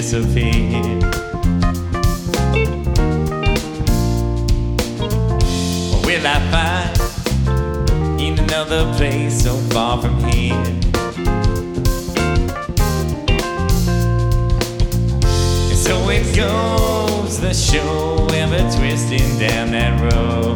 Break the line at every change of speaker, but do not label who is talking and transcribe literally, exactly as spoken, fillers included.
disappear. Or will I find in another place so far from here? And so it goes, the show ever twisting down that road.